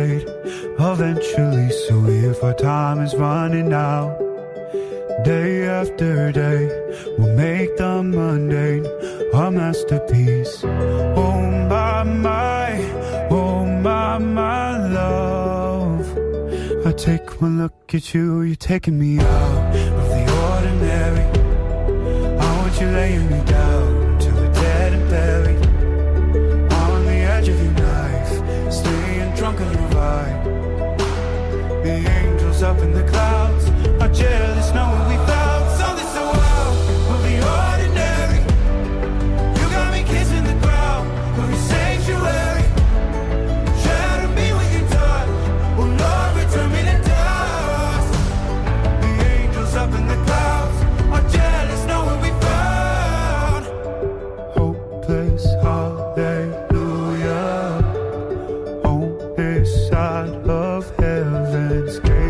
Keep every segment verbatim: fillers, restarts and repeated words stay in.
fade eventually. So if our time is running out, day after day, we'll make the mundane a masterpiece. Oh my, my, oh my, my love. I take one look at you, you're taking me out of the ordinary. I want you laying me down till we're dead and buried. On the edge of your knife, staying drunk on your vibe. The angels up in the clouds are jealous knowing we found something so wild of the ordinary. You got me kissing the ground of your sanctuary. Shadow me with your touch, oh Lord, return me to dust. The angels up in the clouds are jealous knowing we found hopeless hallelujah on this side of heaven's gate.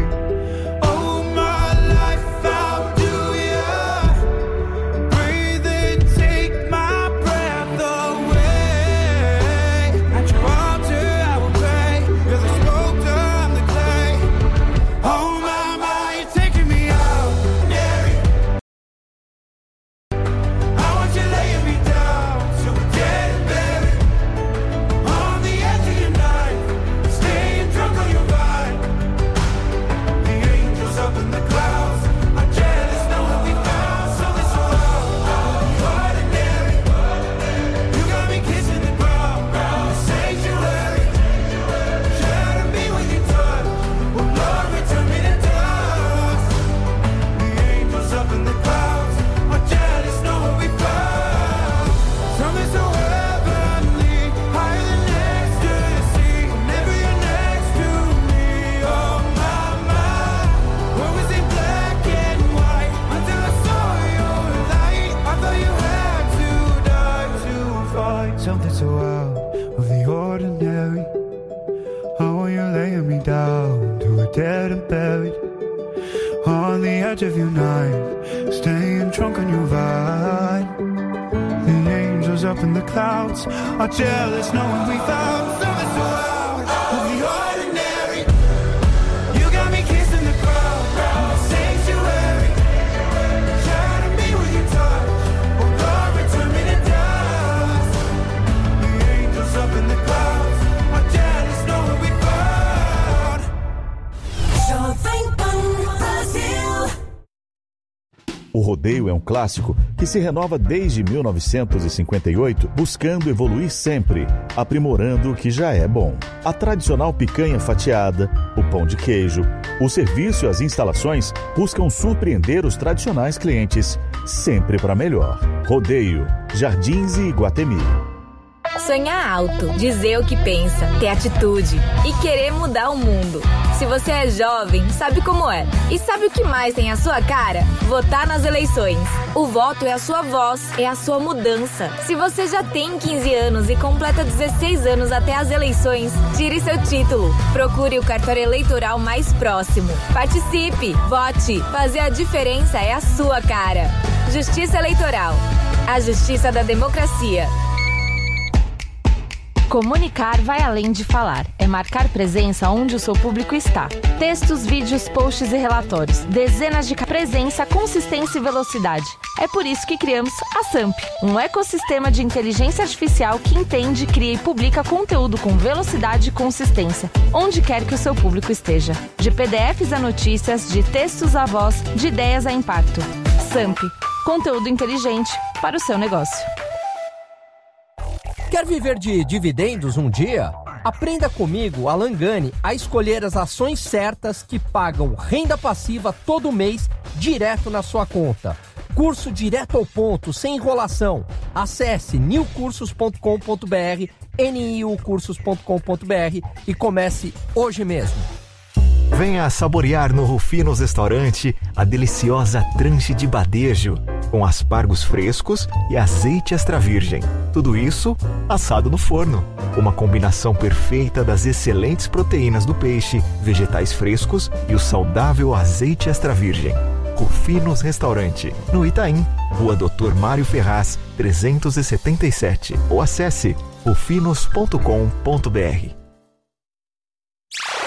Something so out of the ordinary. Oh, you're laying me down to a dead and buried. On the edge of your knife, staying drunk on your vibe. The angels up in the clouds are jealous knowing we found something so out of the ordinary. You got me kissing the ground, sanctuary. Shadow me with your touch, oh Lord, return me to dust. The angels up in the clouds are jealous knowing we found Jovem Pan Brasil. O rodeio é um clássico que se renova desde mil novecentos e cinquenta e oito, buscando evoluir sempre, aprimorando o que já é bom. A tradicional picanha fatiada, o pão de queijo, o serviço e as instalações buscam surpreender os tradicionais clientes, sempre para melhor. Rodeio, Jardins e Iguatemi. Sonhar alto, dizer o que pensa, ter atitude e querer mudar o mundo. Se você é jovem, sabe como é. E sabe o que mais tem a sua cara? Votar nas eleições. O voto é a sua voz, é a sua mudança. Se você já tem quinze anos e completa dezesseis anos até as eleições, tire seu título. Procure o cartório eleitoral mais próximo. Participe, vote. Fazer a diferença é a sua cara. Justiça Eleitoral. A justiça da democracia. Comunicar vai além de falar. É marcar presença onde o seu público está. Textos, vídeos, posts e relatórios. Dezenas de presença, consistência e velocidade. É por isso que criamos a Samp, um ecossistema de inteligência artificial que entende, cria e publica conteúdo com velocidade e consistência, onde quer que o seu público esteja. De P D Fs a notícias, de textos a voz, de ideias a impacto. Samp, conteúdo inteligente para o seu negócio. Quer viver de dividendos um dia? Aprenda comigo, Alan Gani, a escolher as ações certas que pagam renda passiva todo mês direto na sua conta. Curso direto ao ponto, sem enrolação. Acesse new cursos ponto com ponto b r, n i u cursos ponto com ponto b r e comece hoje mesmo. Venha saborear no Rufinos Restaurante a deliciosa tranche de badejo, com aspargos frescos e azeite extra virgem. Tudo isso assado no forno. Uma combinação perfeita das excelentes proteínas do peixe, vegetais frescos e o saudável azeite extra virgem. Rufinos Restaurante, no Itaim, Rua doutor Mário Ferraz, trezentos e setenta e sete. Ou acesse rufinos ponto com ponto b r.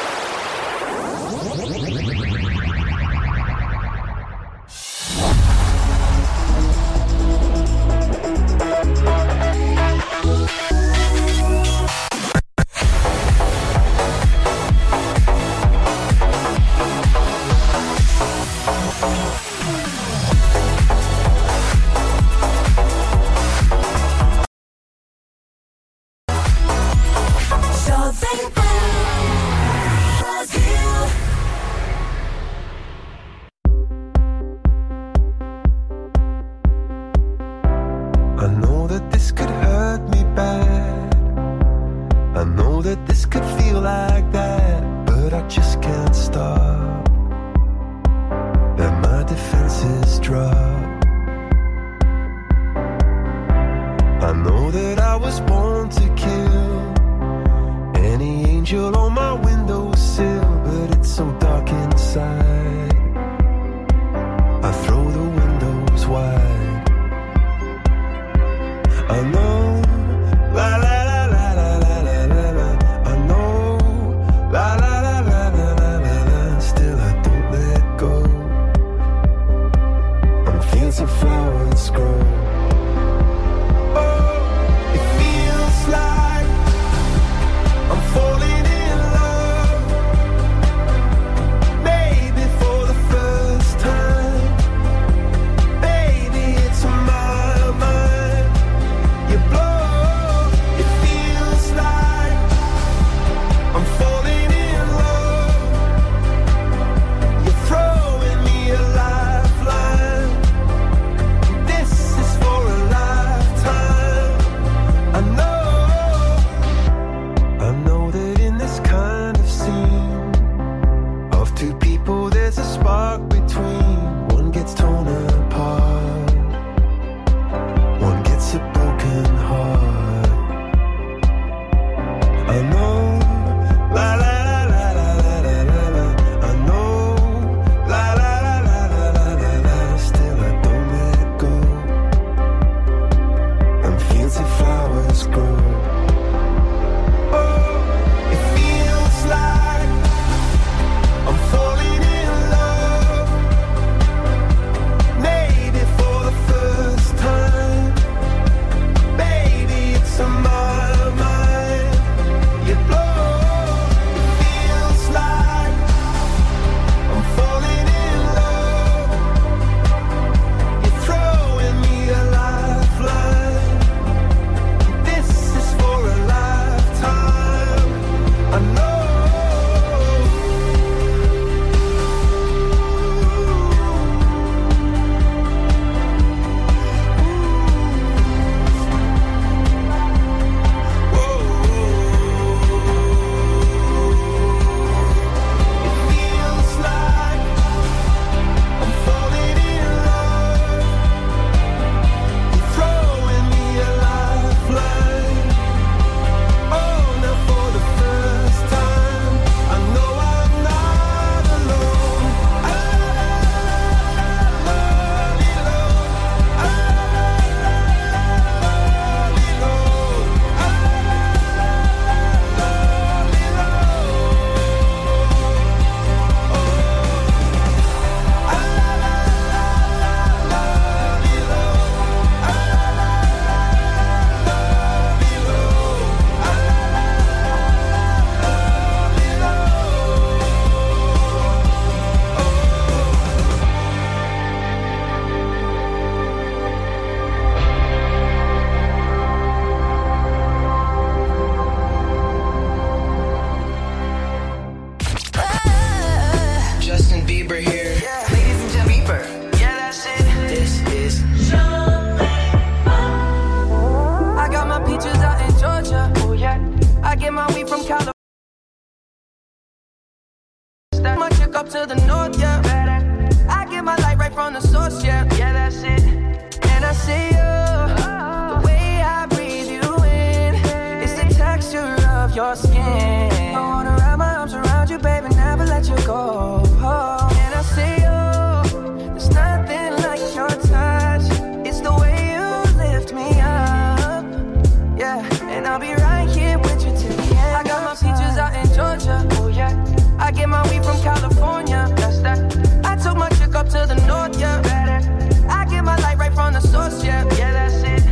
up to the north, yeah. I get my light right from the source, yeah. Yeah, that's it. And I see you, the way I breathe you in, it's the texture of your skin. I wanna wrap my arms around you, baby, never let you go. And I see you, there's nothing like your touch. It's the way you lift me up, yeah. And I'll be right here with you till the end. I got my peaches out in Georgia, oh yeah. I get my weed from California, that's that. I took my chick up to the north, yeah. I get my light right from the source, yeah. Yeah, that's it.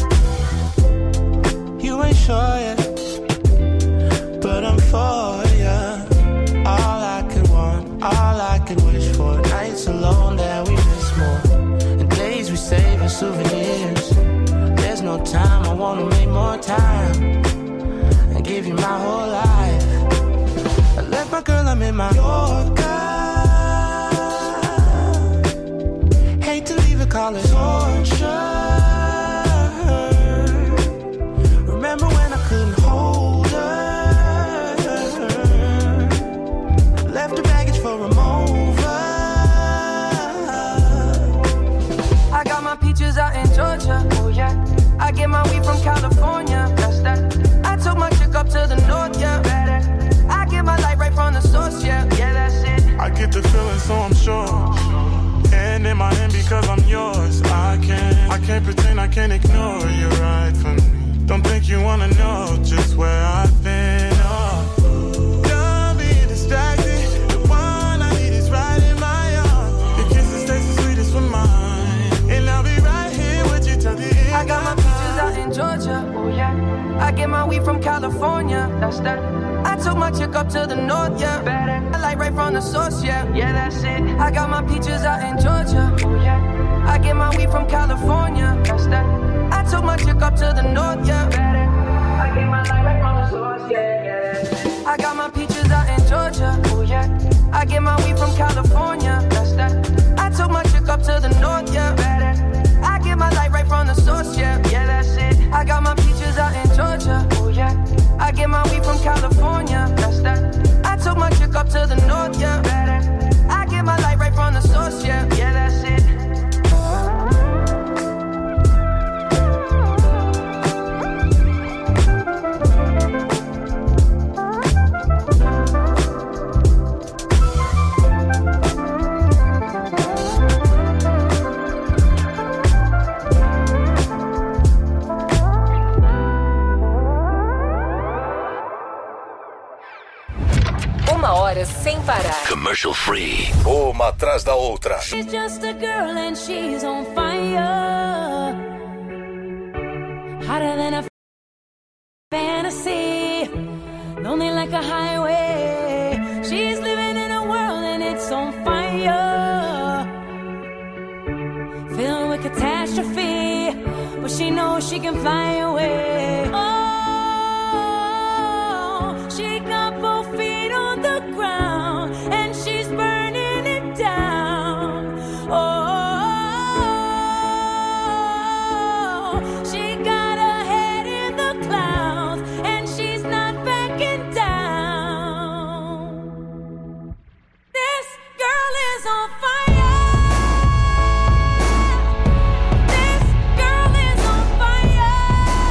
You ain't sure yet, but I'm for ya. All I could want, all I could wish for. Nights alone that we miss more, and days we save as souvenirs. There's no time, I wanna make more time and give you my whole life. I left my girl, I'm in my Yorker. Hate to leave it, call it torture. Remember when I couldn't hold her? Left the baggage for a mover. I got my peaches out in Georgia, oh yeah. I get my weed from California, that's that. I took my chick up to the north, yeah. I get my light right from the source, yeah. Yeah, that's it. I get the feeling, so I'm sure. And in my hand because I'm yours. I can't, I can't pretend, I can't ignore you right from me. Don't think you wanna know just where I've been. Oh, don't be distracted. The one I need is right in my arms. Your kisses taste the sweetest for mine, and I'll be right here with you till the end. I got my peaches out in Georgia, oh yeah. I get my weed from California, that's that. I took my chick up to the north, yeah. I light right from the source, yeah. Yeah, that's it. I got my peaches out in Georgia, oh yeah. I get my weed from California, that's that. I took my chick up to the north, yeah. I get my light right from the source, yeah, yeah. I got my peaches out in Georgia, oh yeah. I get my weed from California, that's that. I took my chick up to the north, yeah. I get my light right from the source, yeah. Yeah, that's it. I got my peaches out in Georgia, oh yeah. I get my weed from California, that's that. I took my chick up to the north, yeah. I get my light right from the source, yeah. Yeah, that's it. Sem parar. Commercial free. Uma atrás da outra. She's just a girl and she's on fire. Hotter than a fantasy. Lonely like a highway. She's living in a world and it's on fire. Filled with catastrophe. But she knows she can fly away. Oh, she got both feet on the ground and she's burning it down. Oh, she got her head in the clouds and she's not backing down. This girl is on fire. This girl is on fire.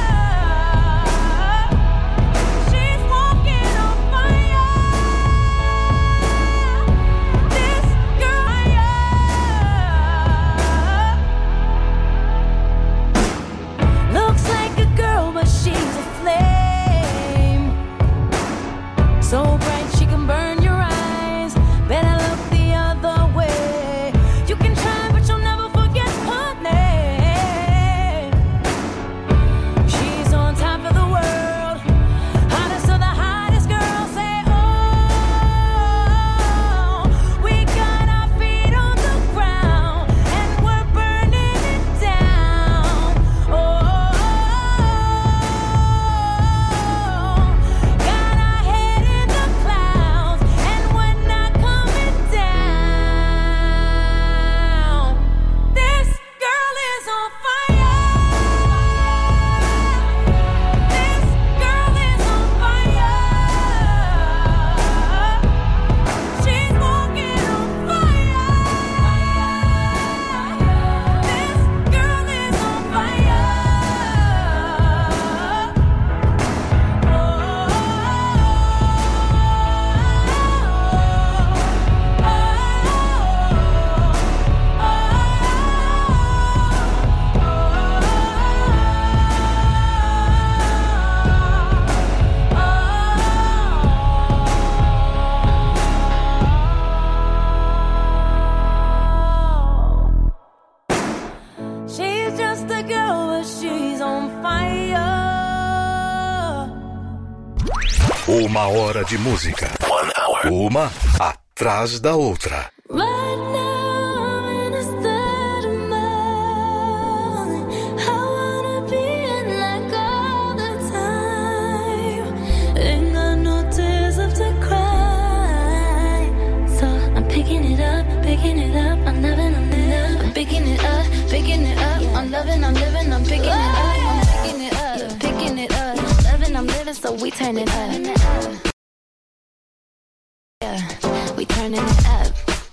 hora de música. One hour. Uma atrás da outra. Right now I'm in a state of mind. I wanna be in like all the time. Ain't got no tears left to cry. So I'm picking it up, picking it up. I'm loving, I'm living. I'm picking it up, picking it up. I'm loving, I'm living. I'm picking it up, I'm picking it up, picking it up. Loving, I'm living, so we turn it up. Yeah, we turning it up.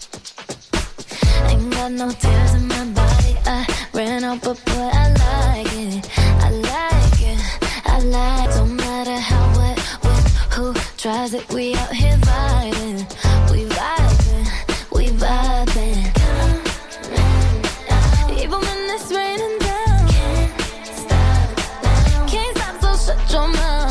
Ain't got no tears in my body. I ran out, but boy, I like it. I like it. I like it. Don't matter how, what, when, who tries it. We out here vibing. We vibing. We vibing. Even when it's raining down. Can't stop now. Can't stop, so shut your mouth.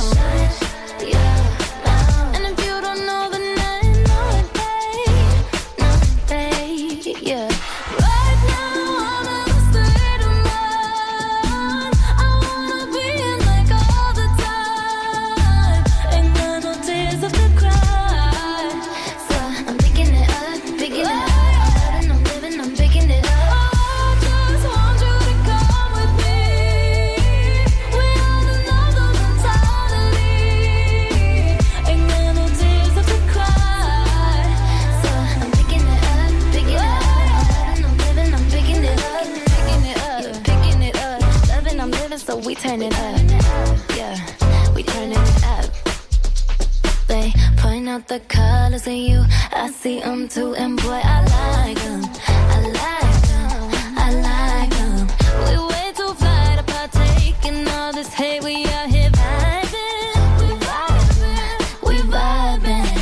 So we turn it up, yeah, we turning it up. They point out the colors in you, I see them too, and boy, I like them, I like them, I like them. We way too fly to partake in all this hate, we out here vibing, we vibing, we vibing.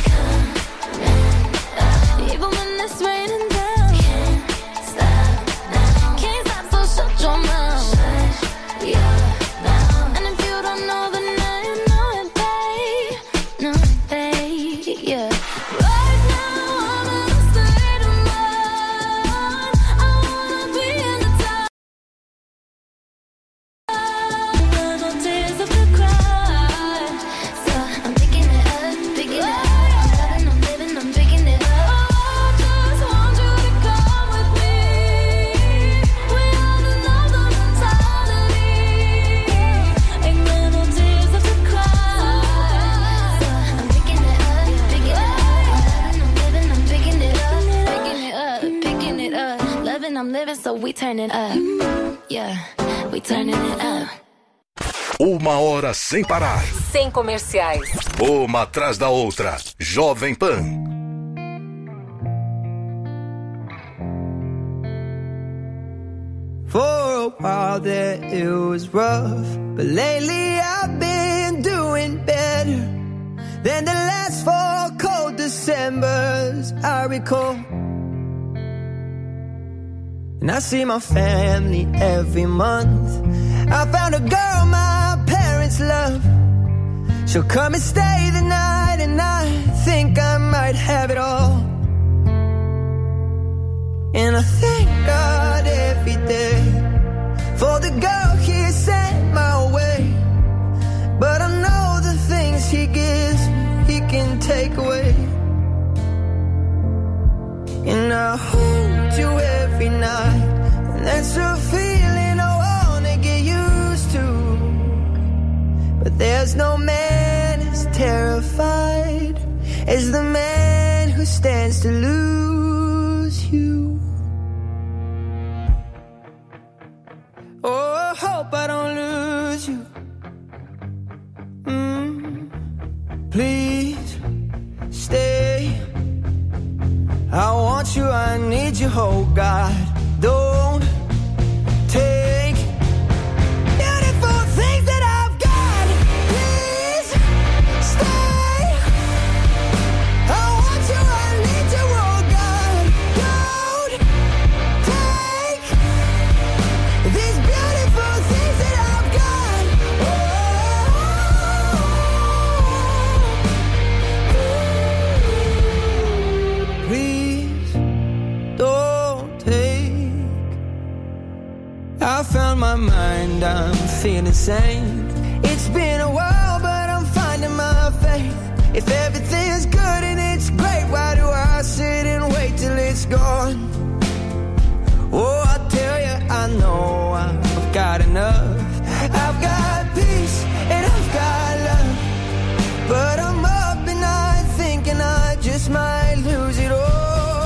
Even when it's raining down, can't stop now, can't stop, so shut your mouth. Yeah. And if you don't know, then now you know it, babe. No, babe, yeah. Right now I'm in a state of mind. I wanna be in the top. Got no tears left to cry. So I'm picking it up, picking it up. I'm loving, I'm living, I'm picking it up. Oh, I just want you to come with me. We all know the mentality. Ain't got no tears left to cry. So I'm picking it up, picking it up. I'm living, I'm picking it up, picking it up, picking it up. Loving, I'm living, so we turn it up. Yeah, we turning it up. Uma hora sem parar. Sem comerciais. Uma atrás da outra. Jovem Pan. For a while there it was rough, but lately I've been doing better than the last four cold Decembers I recall. And I see my family every month. I found a girl my parents love. She'll come and stay the night, and I think I might have it all. And I thank God every day for the girl He sent my way. But I know the things He gives me, He can take away. And I hold you every night, and that's a feeling I wanna get used to. But there's no man as terrified as the man who stands to lose you. Oh, I hope I don't lose you. Mm, please stay. I want you, I need you, oh God. Don't take beautiful things that I've got. Please stay. I want you, I need you, oh God. Don't take these beautiful things that I've got. Oh, please don't take. I found my mind, I'm feeling sane. It's been a while, but I'm finding my faith. If everything's good and it's great, why do I sit and wait till it's gone? Oh, I tell you, I know I've got enough. I've got peace and I've got love, but I'm up and I thinking I just might lose it all.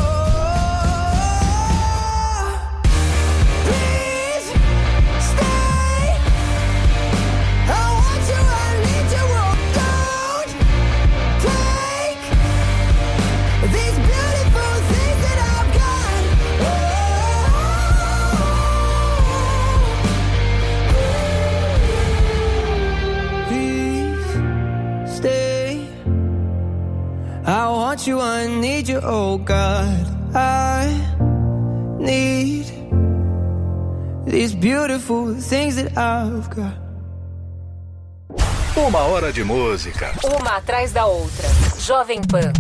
I want you, I need you, oh God. I need these beautiful things that I've got. Uma hora de música. Uma atrás da outra. Jovem Pan.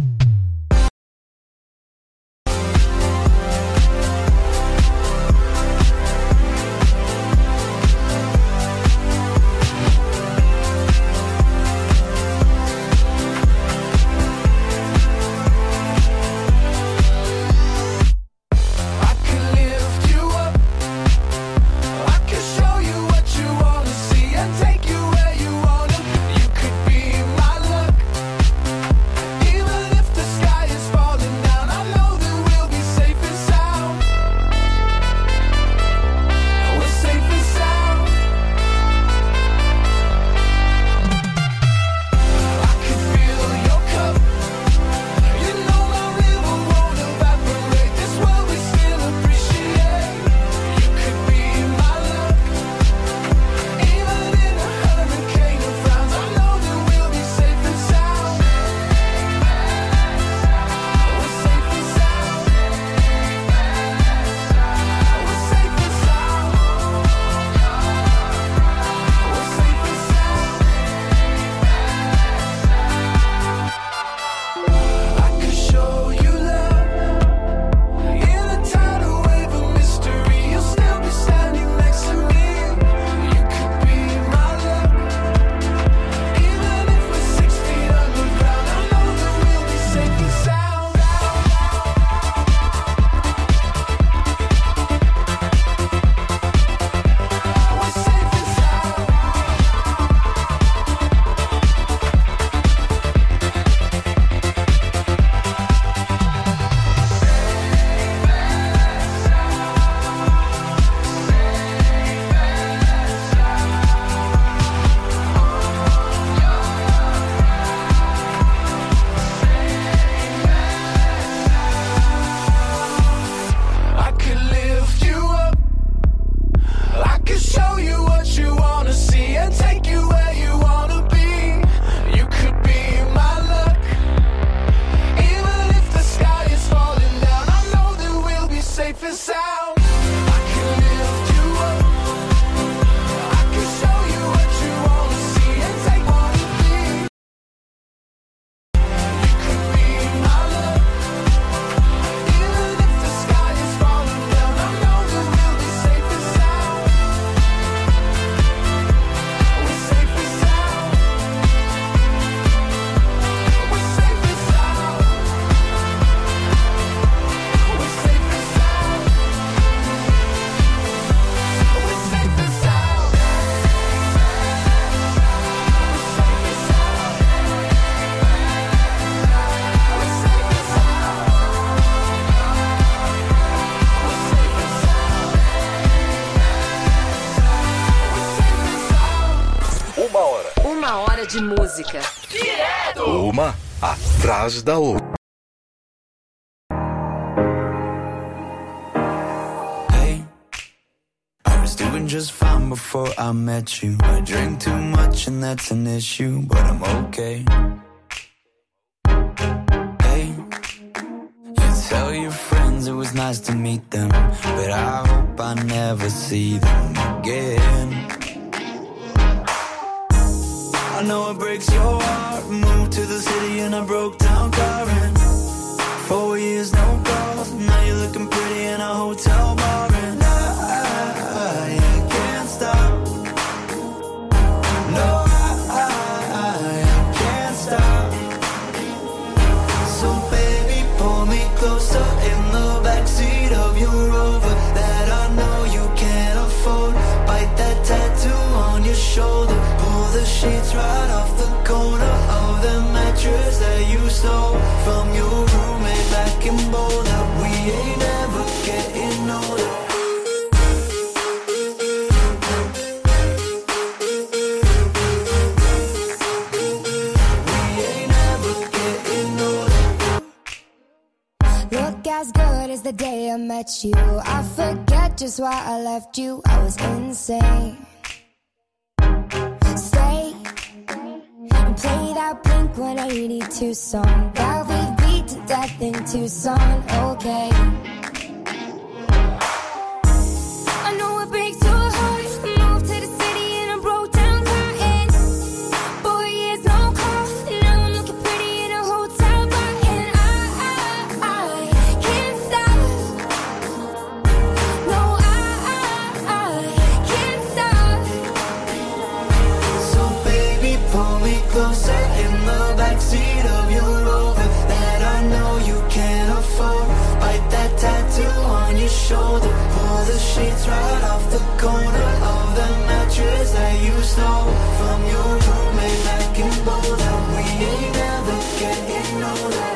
De música. Direto! Uma atrás da outra. Hey, I was doing just fine before I met you. I drink too much and that's an issue, but I'm okay. Hey, you tell your friends it was nice to meet them, but I hope I never see them again. I know it breaks your heart. Moved to the city in a broke down car and four years no calls. Now you're looking pretty in a hotel bar and I, I can't stop. No, I, I, I can't stop. closer in the backseat of your Rover that I know you can't afford. Bite that tattoo on your shoulder. Pull the sheets right off the corner of the mattress that you stole from your roommate back in Boulder. We ain't ever getting older. As good as the day I met you, I forget just why I left you. I was insane. Stay and play that Blink one eighty-two song that we beat to death in Tucson. Okay, I know it breaks your heart. Moved to the city and I broke down crying. Four years no call, now I'm looking pretty in a hotel bar. And I, I, I can't stop. No, I, I, I can't stop. So baby, pull me closer in the backseat of your Rover that I know you can't afford. Bite that tattoo on your shoulder. Pull the sheets right off the corner of the mattress that you stole from your roommate back in Boulder. We ain't ever getting older.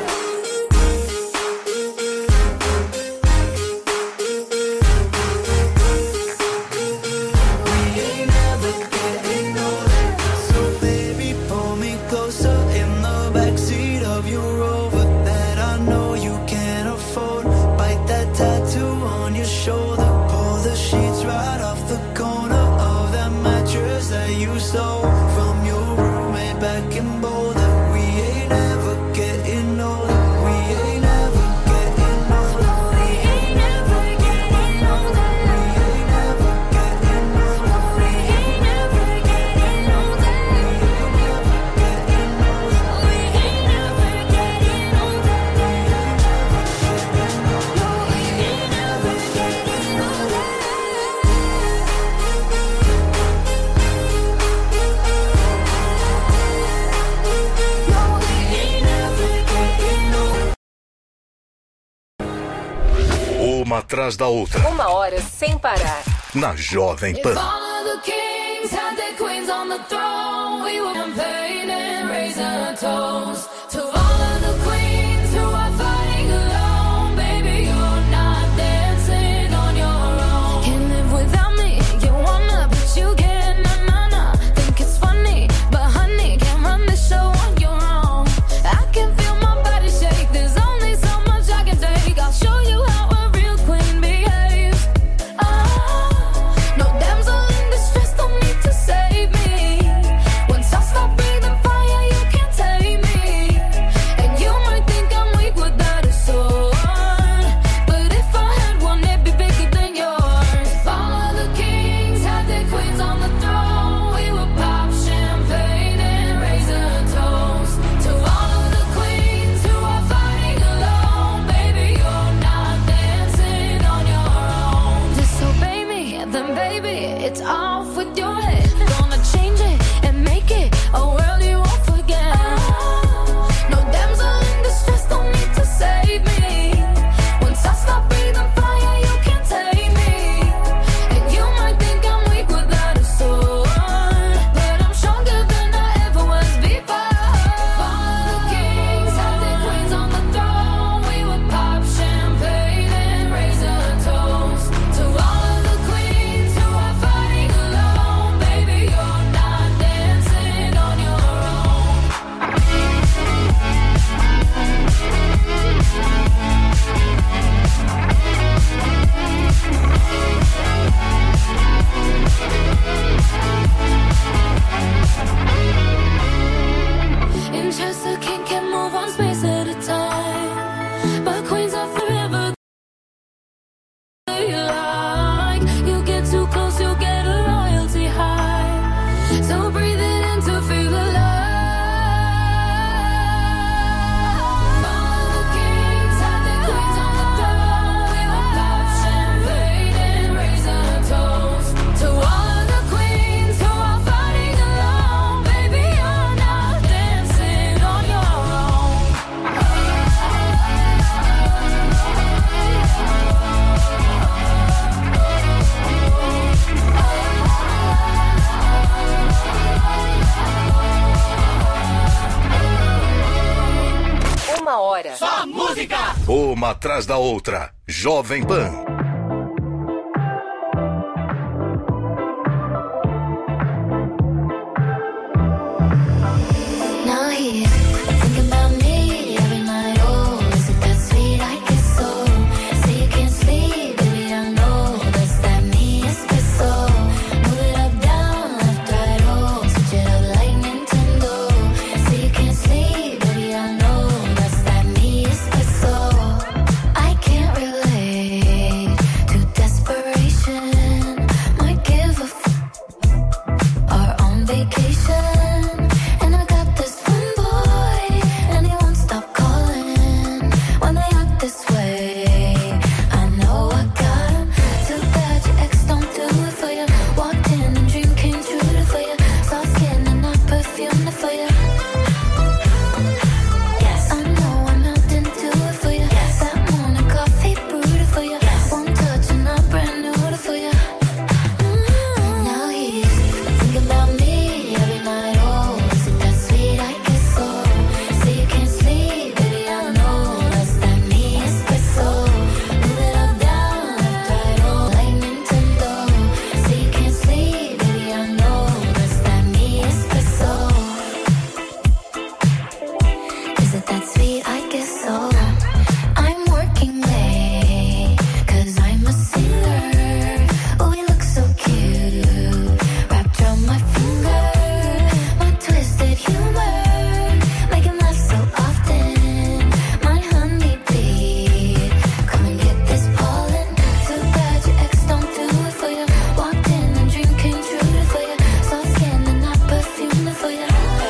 We ain't ever getting older. So baby, pull me closer in the backseat of your Rover that I know you can't afford. Bite that tattoo on your shoulder. Pull the sheets right off the corner of that mattress that you stole from your roommate back in Boulder. We ain't ever getting older. We ain't ever getting older. We ain't ever getting older. We ain't ever getting older. We ain't ever getting older. We ain't ever getting older. No, we ain't ever getting older. No, we ain't ever getting older. Uma atrás da outra. Uma hora sem parar. Na Jovem Pan. If all of the kings had their queens on the throne, we would campaign and raise a toast to all of the queens who are fighting alone. Baby, you're not dancing on your own. Can't live without me, you wanna, but you can't. Na na na, think it's funny, but honey, can't run the show on your own. I can feel my body shake. There's only so much I can take. I'll show you how a real queen behaves. Ah, no damsel in distress, don't need to save me. Once I stop breathing fire, you can't take me. música. Uma atrás da outra. Jovem Pan. Now here, thinking about me every night. Oh, is it that sweet? I guess so. Say you can't sleep, baby, I know that's that me espresso. Move it up, down, left, right, oh, switch it up like Nintendo. Say you can't sleep, baby, I know that's that me espresso. I can't relate to desperation. Might give a f- are on vacation. And I got this one boy, and he won't stop calling when they act this way. I know I got him. Too bad your ex don't do it for you. Walked in and dream came true for you. Soft skin and not perfume for you. Yes, I know I'm out and do it for you. Yes, that morning coffee brewed for you. Yes, one touch and I'm brand new for you. Mm. Now he's thinking about me every night. Oh, is it that sweet? I guess so. Say you can't sleep, baby, I know that's that me espresso. Move it up, down, left, right, oh, like Nintendo. Say you can't sleep, baby, I know that's that me espresso. Is it that sweet? I guess so. I'm working late, cause I'm a singer. Oh, you look so cute, wrapped around my finger. My twisted humor, make him laugh so often. My honeybee, come and get this pollen. Too bad your ex don't do it for you. Walked in and dream came true for you. Soft skin and not perfume for you.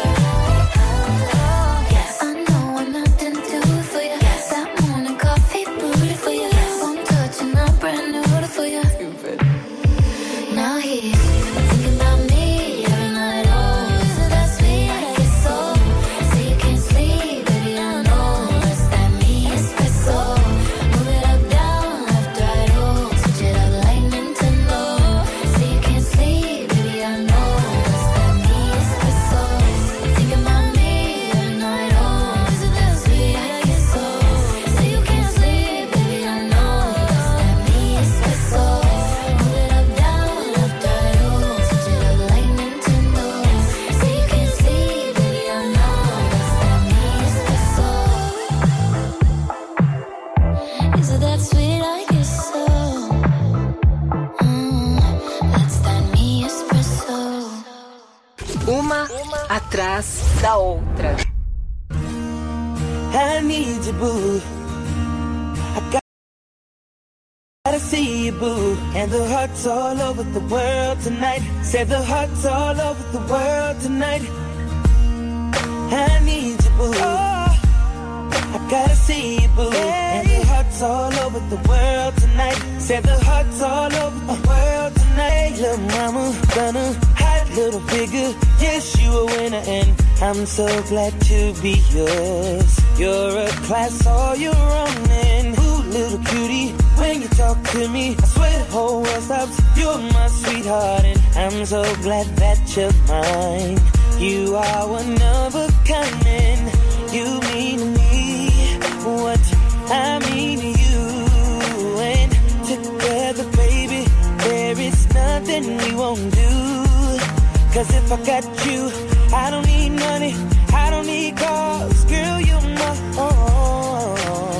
Yes, I know I'm out and do it for you. That morning coffee brewed for you. One touch and I'm brand new for you. Now he's thinking about me every night. Oh, is it that sweet? I guess so. Say you can't sleep, baby, I know that's that me espresso. Move it up, down, left, right, oh, switch it up like Nintendo. Say you can't sleep, baby, I know that's that me espresso. Thinking about me every night. Oh, is it that sweet? I guess so. Say you can't sleep, baby, I know that's that me espresso. Move it up, down, left, right, oh, switch it up like Nintendo. Say you can't sleep, baby, I know that's that me espresso. Is it that sweet? I guess so. Mm, that's that me espresso. Uma atrás da outra. I need you, boo. I got- gotta see you, boo. And the hearts all over the world tonight. Say the hearts all over the world tonight. I need you, boo. I gotta see you, boo. And the hearts all over the world tonight. Say the hearts all over the world tonight. Little mama, gonna hot little figure. Yes, you a winner, and I'm so glad to be yours. You're a class all your own, and ooh, little cutie, when you talk to me, I swear the whole world stops. You're my sweetheart, and I'm so glad that you're mine. You are one of a kind, and you mean to me what I mean to you. And together, baby, there is nothing we won't do. Cause if I got you, I don't need money, I don't need cars, girl, you're my own.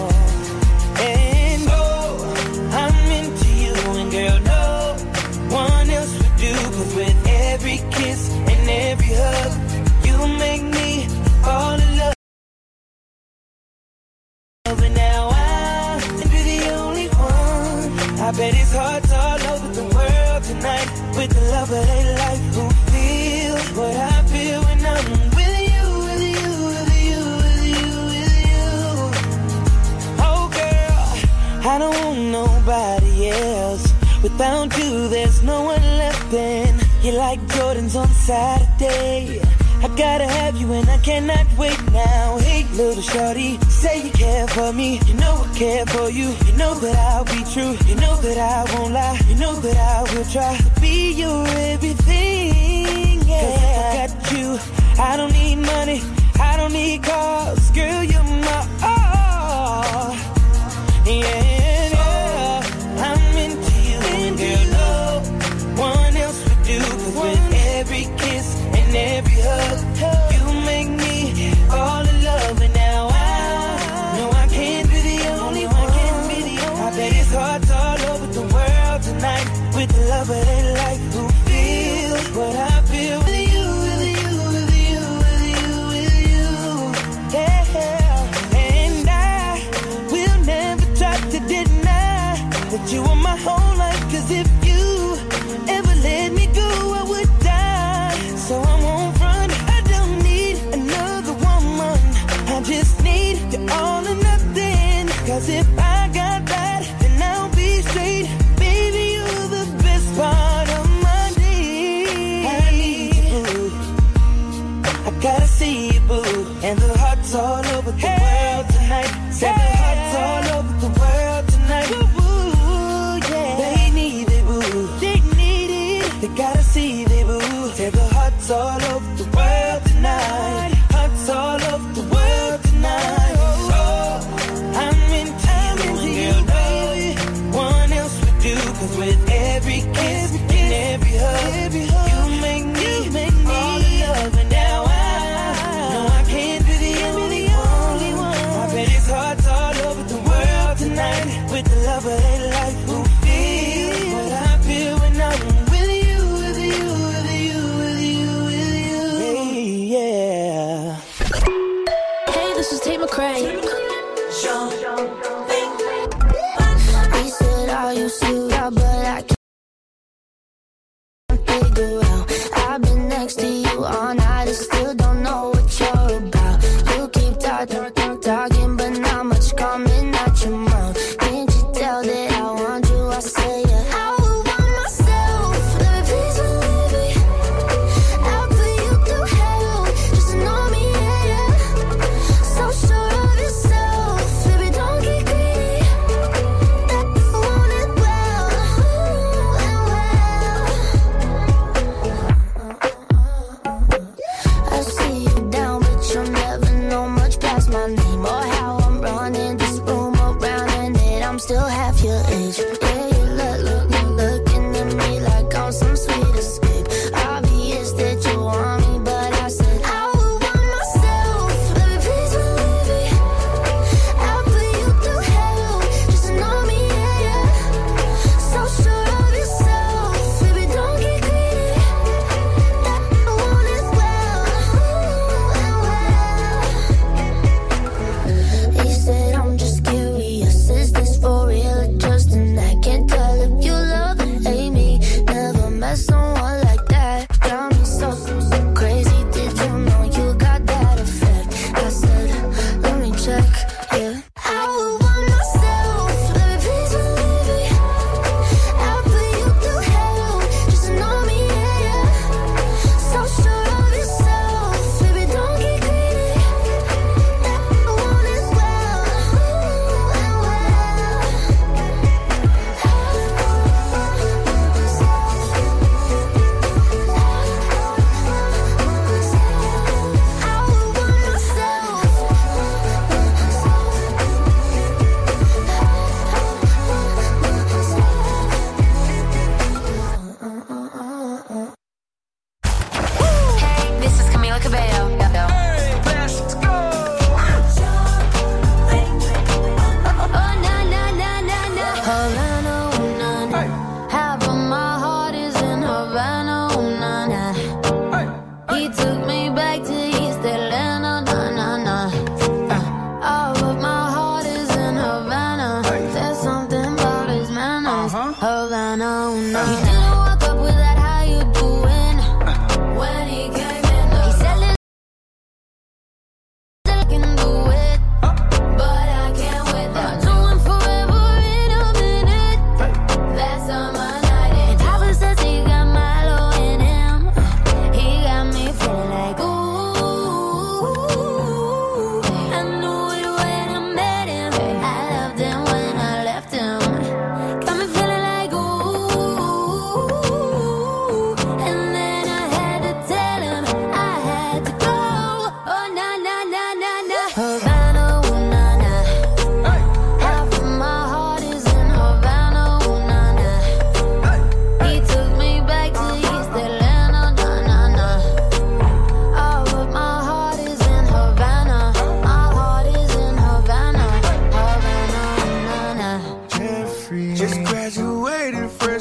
And oh, I'm into you, and girl, no one else would do. Cause with every kiss and every hug, you make me fall in love. And now I can be the only one. I bet his heart's all over the world tonight. With the love of their life, who feel what I feel when I'm with you, with you, with you, with you, with you. Oh girl, I don't want nobody else. Without you, there's no one left. And you're like Jordans on Saturday. I gotta have you and I cannot wait now. Hey, little shorty, say you care for me. You know I care for you. You know that I'll be true. You know that I won't lie. You know that I will try to be your everything. Yeah. 'Cause if I got you, I don't need money. I don't need cars. Girl, you're my all. with the love of their life, who feel what I feel with you, with you, with you, with you, with you. Yeah, and I will never try to deny that you are my whole life, cause if you ever let me go, I would die. So I won't run, I don't need another woman, I just need you all or nothing. Cause if I got that, then I'll be straight. Baby, you're the best part of my day. I need you, boo. I gotta see you, boo. And the hearts all over the world tonight. Said the hearts all over the world tonight. Boo, yeah. They need it, boo. They need it. They gotta see it, boo. Said the hearts all over the world tonight. Hearts all over the world tonight. Oh, I'm into you, girl, baby. One else would do, cause with every kiss and every hug, you make me, you make me all in love. And now I know I can't be the only one. I bet it's hearts all over the world tonight, with the love of their life, who feel what I feel when I'm with you, with you, with you, with you, with you. Hey, yeah. Hey, this is Tate McRae. We said I used to, yeah, but I can't figure out. I've been next to you all night, I still don't know what you're about. You keep talking, talking, but not much coming out your mouth. Can't you tell that I want you? I say yeah. I would want myself. Let me please believe me. I'll put you through hell. Just know me, yeah, yeah. So sure of yourself, baby, don't get greedy. That you want it well.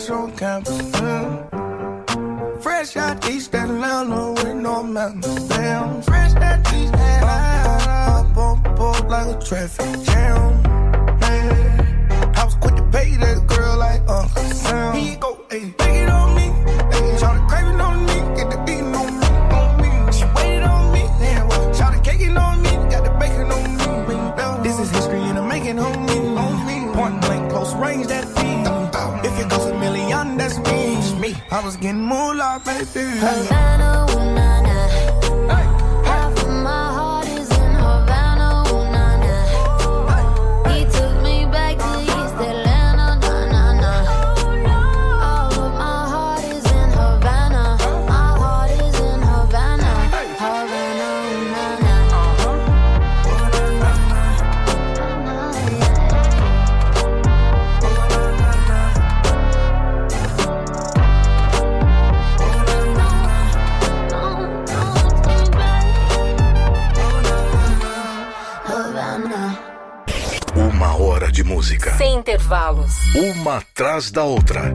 fresh on campus. Mm. Fresh out East Atlanta with no mountains. Damn, fresh out East Atlanta. Up on board like a traffic jam. Man, I was quick to pay that girl like Uncle Sam. Here you go, ayy, take it on me. Ayy, shout the craving on me, get the beating on me, on me. She waited on me, damn, well, shout the caking on me, got the bacon on me. This is history and I'm making on me, on me. Point blank, close range, that beat. If it goes a million, that's me. me. I was getting moolah, baby. Havana, ooh, nah, nah. Half of my heart is in Havana, ooh, nah, nah. He took me back to East Atlanta, nah, nah, nah. All of my heart is in Havana. My heart is in Havana. Havana, ooh, nah, nah. Uma hora de música. Sem intervalos. Uma atrás da outra.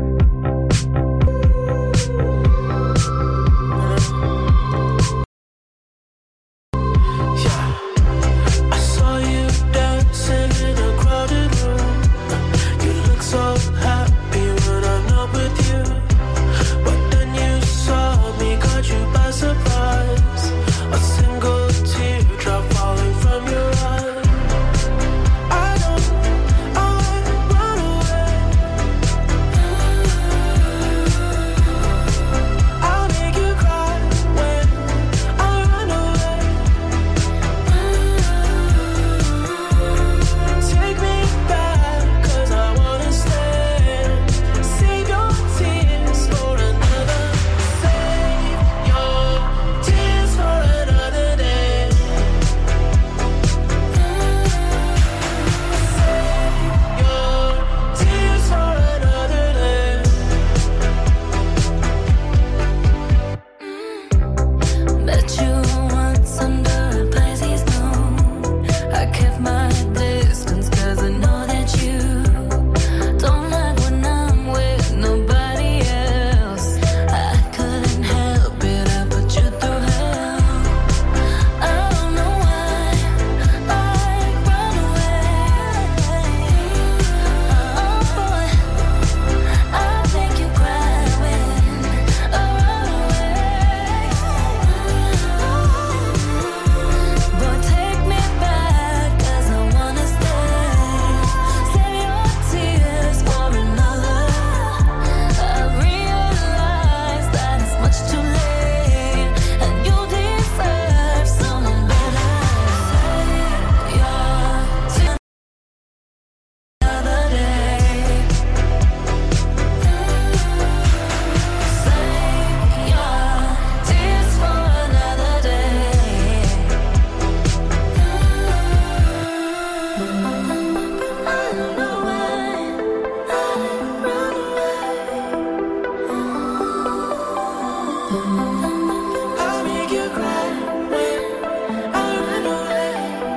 I saw you dancing in a crowded room. You look so happy when I'm not with you. But then you saw me, caught you by surprise. A single teardrop falling from your eye. I don't, I run away. I'll make you cry when I run away. Take me back, cause I wanna stay. Save your tears for another. Save your tears for another day. Save your tears for another day. Bet you once under a Pisces moon. I kept my distance cause I know that you don't like when I'm with nobody else. I couldn't help it, I put you through hell. I don't know why I run away. Oh boy, I'll make you cry when I run away. But take me back, cause I wanna stay. Save your tears for another. I realize that it's much too late, and you deserve someone better. Save your tears another day. Save your tears for another day. I don't know why I run away. I'll make you cry when I run away.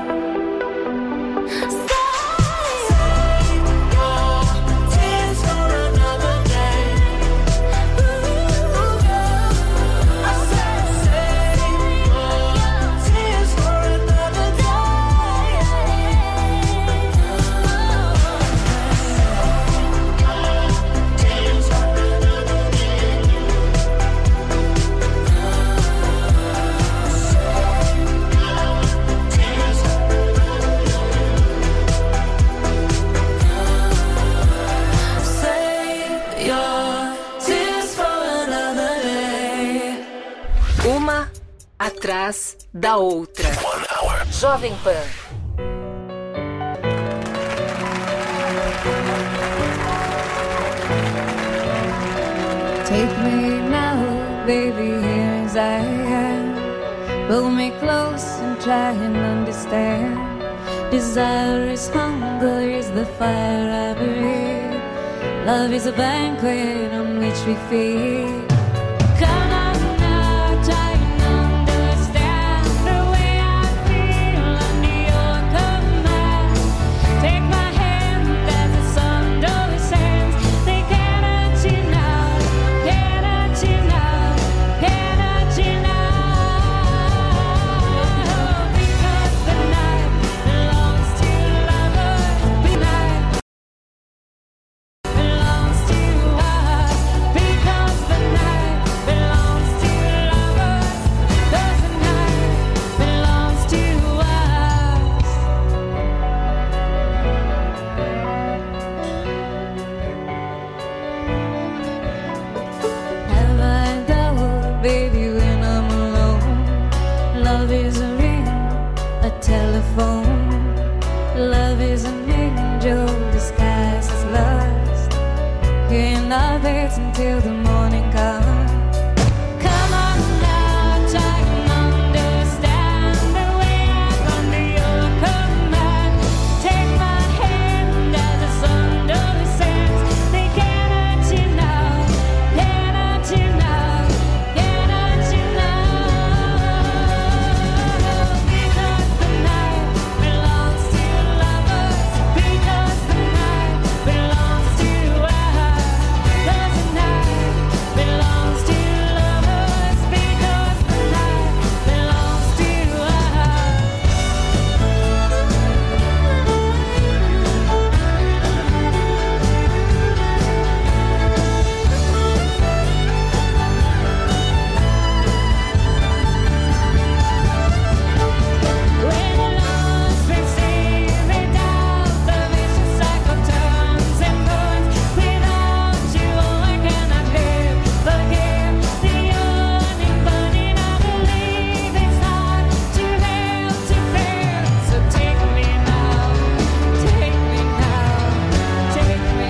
Save your tears for another day. I said save your tears for another day. Tears for another day. Save your tears for another day. Uma atrás da outra. Jovem Pan. Take me now, baby, here as I am. Pull me close and try and understand. Desire is hunger, is the fire I breathe. Love is a banquet on which we feed. Come on now, try and understand the way I feel under your command. Take my hand as the sun descends. They cannot dance until the morning comes. Come on now, try and understand the way I'm under your command. Take my hand as the sun descends. They can't hurt you now, can't hurt you now, can't hurt you now. Because the night belongs to lovers. Because the night belongs to us. Because the night belongs to lovers. Because the night belongs to When love's been saved without the vicious cycle turns and burns. Without you, I cannot live. Forgive the yearning, burning. I believe it's hard to help to bear. So take me now, take me now, take me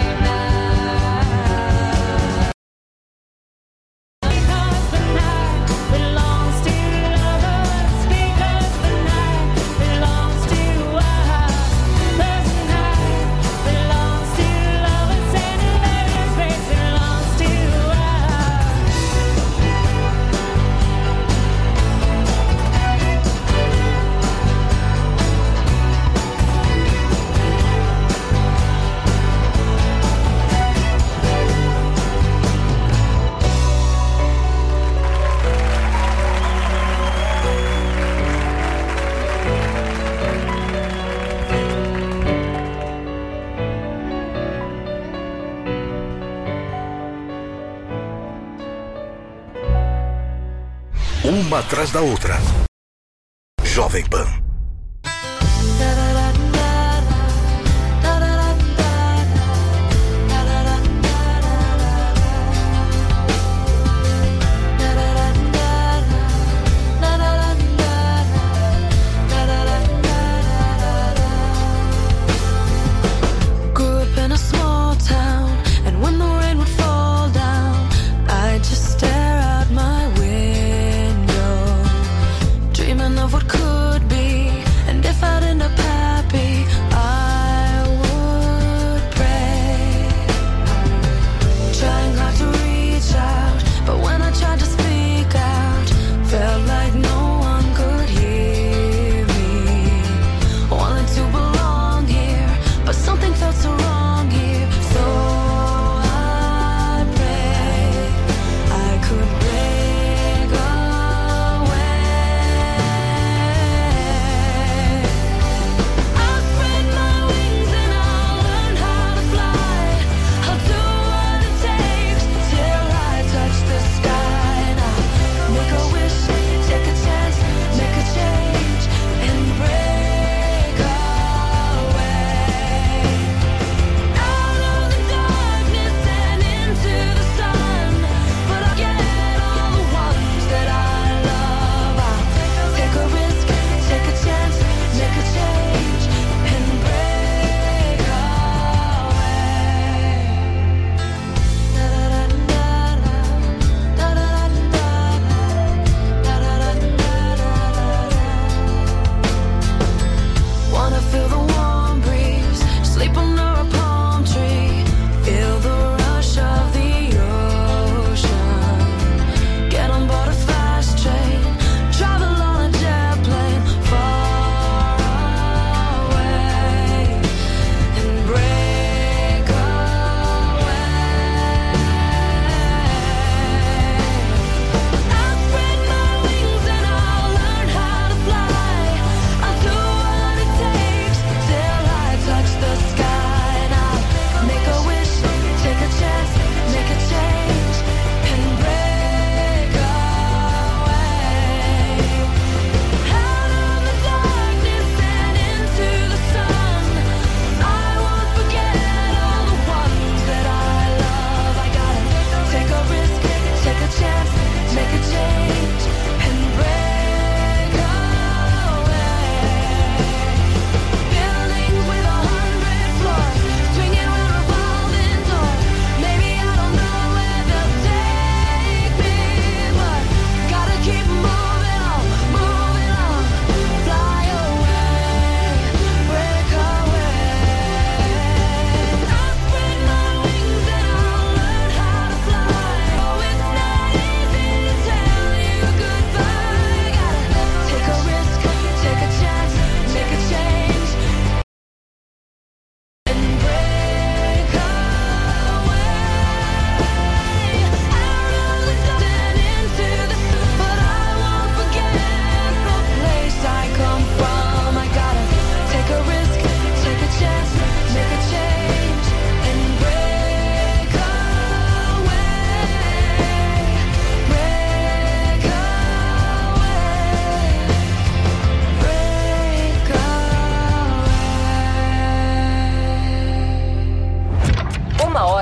now. Because the night belongs to lovers. Because the night belongs to us. Because the night belongs to lovers, and the very space belongs to Uma atrás da outra. Jovem Pan. Grew up in a small town, and when the rain would fall down, I'd just stare out my window, dreaming of what could be.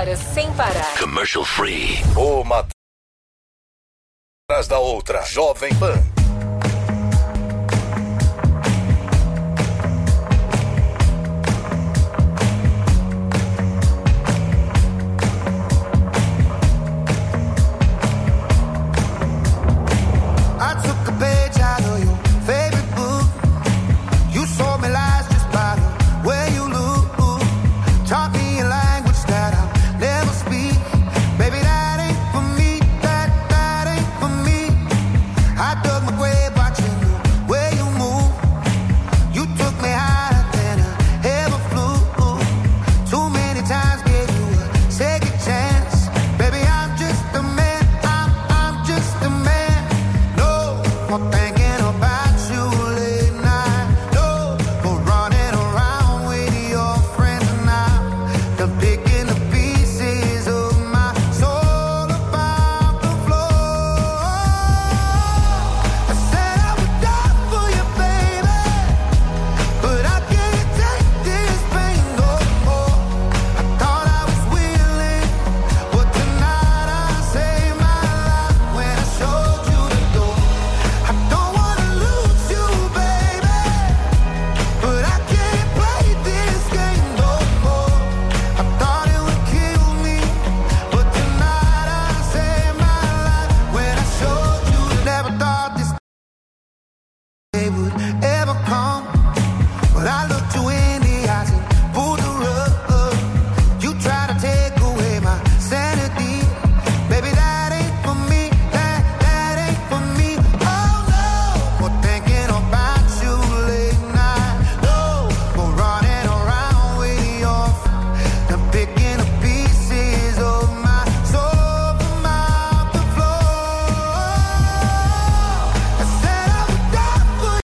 horas sem parar. Commercial free. Uma atrás da outra. Jovem Pan. I took a page out of your favorite book. You sold me lies just by the way you look. Taught me a language that I'll never speak. Baby, that ain't for me. That, that ain't for me. I dug my grave watching the way you move. You took me higher than I ever flew. Too many times gave you a second chance. Baby, I'm just a man. I'm, I'm just a man. No more thinking about you late night. No more running around with your friends now. The picking the pieces of my soul about the floor. I said I would die for you, baby, but I can't take this pain no more. I thought I was willing, but tonight I saved my life when I showed you the door. I don't wanna lose you, baby, but I can't play this game no more. I thought it would kill me, but tonight I saved my life when I showed you. Never thought this day would ever come, but I looked you in the eyes and pulled the rug. You tried to take away my sanity. Baby, that ain't for me. That, that ain't for me. Oh no, more thinking about you late night. No more running around with your friends. I'm picking the pieces of my soul from out the floor. I said I would die for you.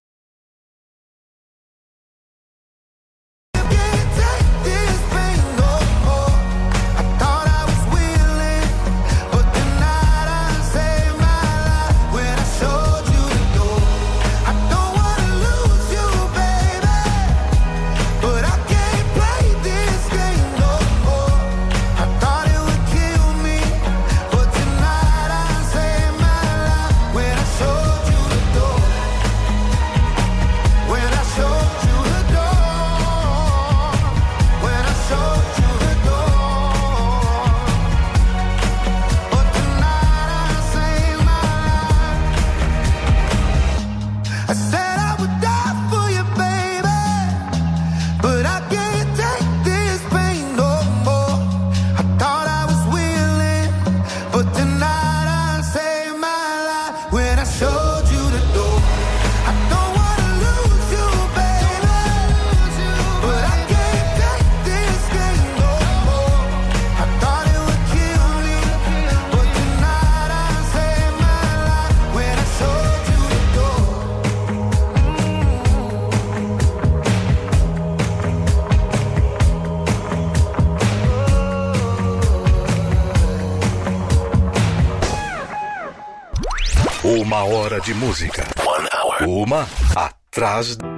Can't take this pain no more. I thought I was willing, but tonight I saved my life when I showed you the door. I don't wanna lose you, baby, but I can't play this game no more. I thought it would kill me, but tonight I saved my life when I showed you the door. When I showed you the door. When I showed you the door. But tonight I saved my life. I said I would die for you, baby, but I can't take this pain no more. I thought I was willing, but tonight I saved my life when I showed you the door. I don't wanna lose you, baby, but I can't take this game no more. I thought it would kill me, but tonight I saved my life when I showed you the door. Uma hora de música. One hour. Uma atrás da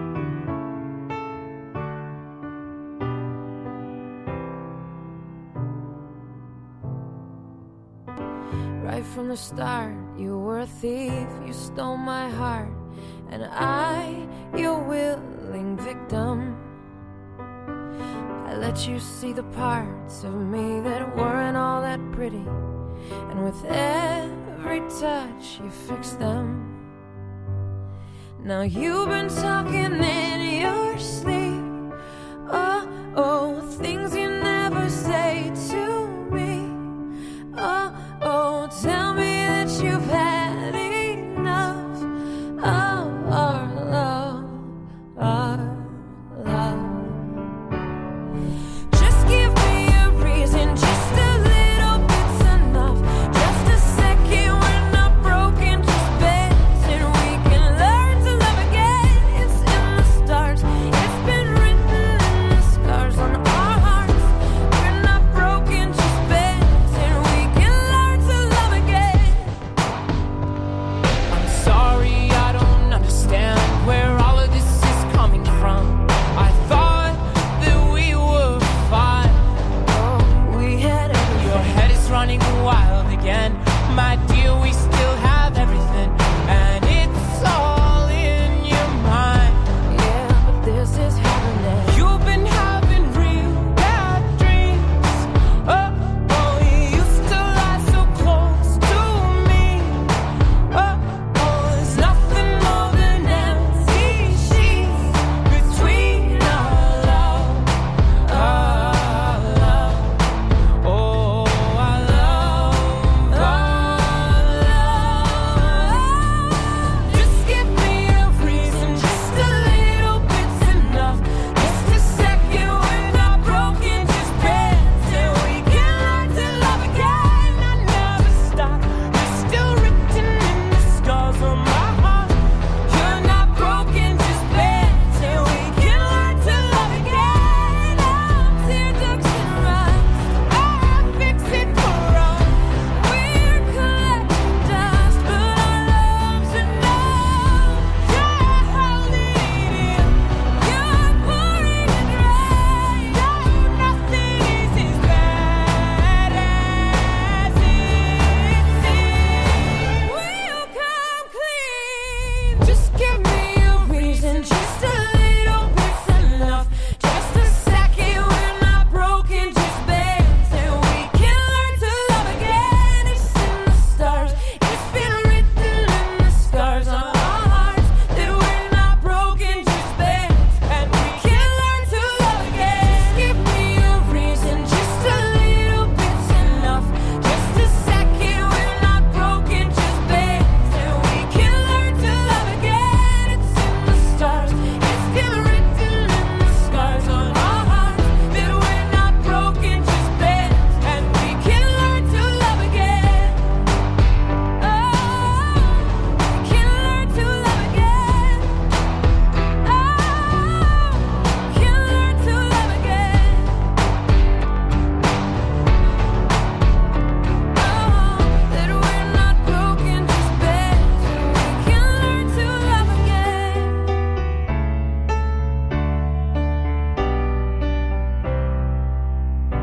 Right from the start, you were a thief, you stole my heart, and I, your willing victim. I let you see the parts of me that weren't all that pretty, and with every touch you fixed them. Now you've been talking in your sleep